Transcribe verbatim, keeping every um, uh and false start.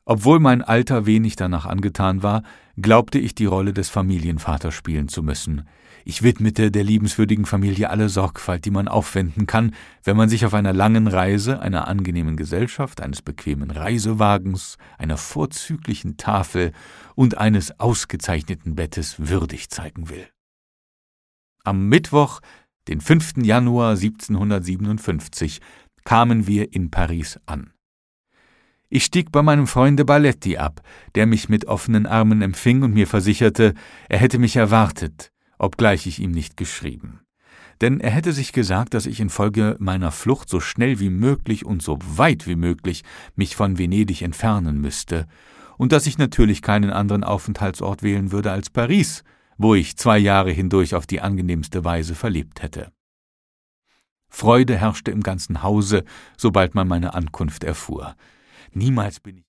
Obwohl mein Alter wenig danach angetan war, glaubte ich, die Rolle des Familienvaters spielen zu müssen. Ich widmete der liebenswürdigen Familie alle Sorgfalt, die man aufwenden kann, wenn man sich auf einer langen Reise, einer angenehmen Gesellschaft, eines bequemen Reisewagens, einer vorzüglichen Tafel und eines ausgezeichneten Bettes würdig zeigen will. Am Mittwoch, den fünften Januar siebzehnhundertsiebenundfünfzig, kamen wir in Paris an. Ich stieg bei meinem Freunde Balletti ab, der mich mit offenen Armen empfing und mir versicherte, er hätte mich erwartet, obgleich ich ihm nicht geschrieben. Denn er hätte sich gesagt, dass ich infolge meiner Flucht so schnell wie möglich und so weit wie möglich mich von Venedig entfernen müsste und dass ich natürlich keinen anderen Aufenthaltsort wählen würde als Paris, wo ich zwei Jahre hindurch auf die angenehmste Weise verlebt hätte. Freude herrschte im ganzen Hause, sobald man meine Ankunft erfuhr. Niemals bin ich